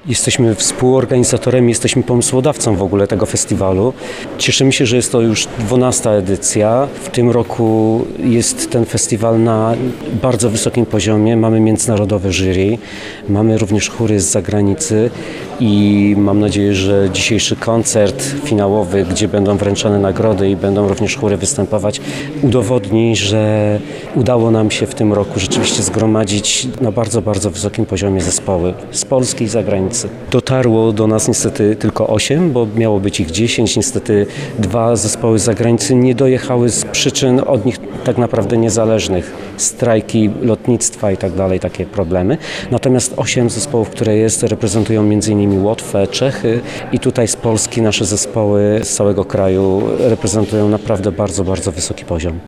Jesteśmy współorganizatorem, jesteśmy pomysłodawcą w ogóle tego festiwalu. Cieszymy się, że jest to już 12. edycja. W tym roku jest ten festiwal na bardzo wysokim poziomie. Mamy międzynarodowe jury, mamy również chóry z zagranicy i mam nadzieję, że dzisiejszy koncert finałowy, gdzie będą wręczane nagrody i będą również chóry występować, udowodni, że udało nam się w tym roku rzeczywiście zgromadzić na bardzo, bardzo wysokim poziomie zespoły z Polski i zagranicy. Dotarło do nas niestety tylko 8, bo miało być ich 10. Niestety 2 zespoły z zagranicy nie dojechały z przyczyn od nich tak naprawdę niezależnych. Strajki lotnictwa i tak dalej, takie problemy. Natomiast 8 zespołów, które jest, reprezentują m.in. Łotwę, Czechy i tutaj z Polski nasze zespoły z całego kraju reprezentują naprawdę bardzo, bardzo wysoki poziom.